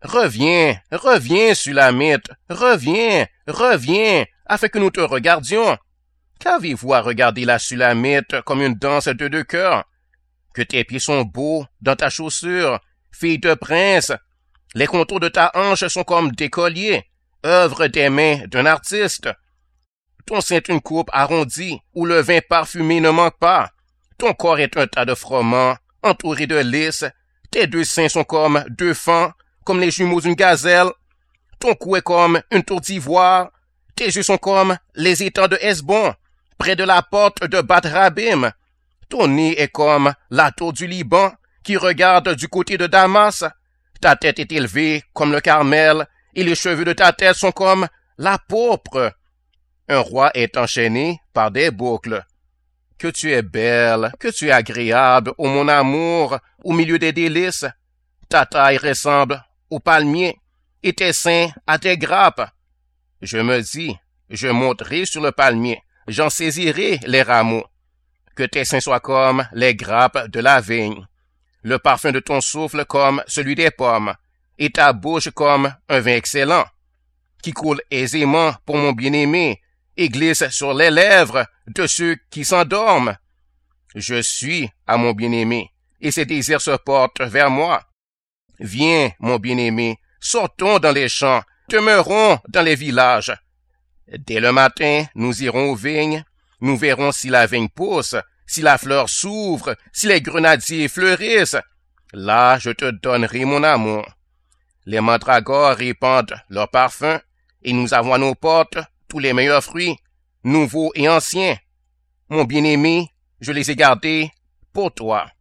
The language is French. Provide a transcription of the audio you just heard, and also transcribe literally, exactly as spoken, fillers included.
Reviens, reviens, Sulamite, reviens, reviens, afin que nous te regardions. Qu'avez-vous à regarder la Sulamite comme une danse de deux cœurs? Que tes pieds sont beaux dans ta chaussure, fille de prince. Les contours de ta hanche sont comme des colliers, œuvre des mains d'un artiste. Ton sein est une coupe arrondie, où le vin parfumé ne manque pas. Ton corps est un tas de froment, entouré de lys. Tes deux seins sont comme deux fans, comme les jumeaux d'une gazelle. Ton cou est comme une tour d'ivoire. Tes yeux sont comme les étangs de Hesbon, près de la porte de Bat-Rabim. Ton nez est comme la tour du Liban, qui regarde du côté de Damas. Ta tête est élevée comme le Carmel, et les cheveux de ta tête sont comme la pourpre. Un roi est enchaîné par des boucles. Que tu es belle, que tu es agréable, ô mon amour, au milieu des délices. Ta taille ressemble au palmier, et tes seins à tes grappes. Je me dis, je monterai sur le palmier, j'en saisirai les rameaux. Que tes seins soient comme les grappes de la vigne, le parfum de ton souffle comme celui des pommes, et ta bouche comme un vin excellent, qui coule aisément pour mon bien-aimé, et glisse sur les lèvres de ceux qui s'endorment. Je suis à mon bien-aimé, et ses désirs se portent vers moi. Viens, mon bien-aimé, sortons dans les champs, demeurons dans les villages. Dès le matin, nous irons aux vignes, nous verrons si la vigne pousse, si la fleur s'ouvre, si les grenadiers fleurissent. Là, je te donnerai mon amour. Les mandragores répandent leur parfum, et nous avons à nos portes tous les meilleurs fruits, nouveaux et anciens. Mon bien-aimé, je les ai gardés pour toi.